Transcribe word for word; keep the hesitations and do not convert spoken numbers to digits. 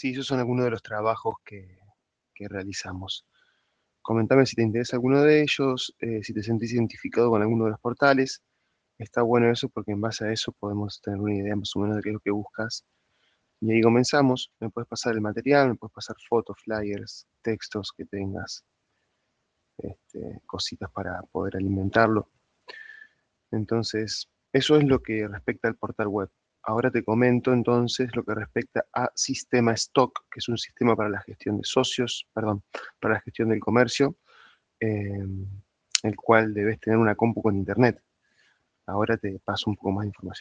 Sí, esos son algunos de los trabajos que, que realizamos. Comentame si te interesa alguno de ellos, eh, si te sentís identificado con alguno de los portales. Está bueno eso porque en base a eso podemos tener una idea más o menos de qué es lo que buscas. Y ahí comenzamos. Me puedes pasar el material, me puedes pasar fotos, flyers, textos que tengas, este, cositas para poder alimentarlo. Entonces, eso es lo que respecta al portal web. Ahora te comento entonces lo que respecta a Sistema Stock, que es un sistema para la gestión de socios, perdón, para la gestión del comercio, eh, el cual debes tener una compu con internet. Ahora te paso un poco más de información.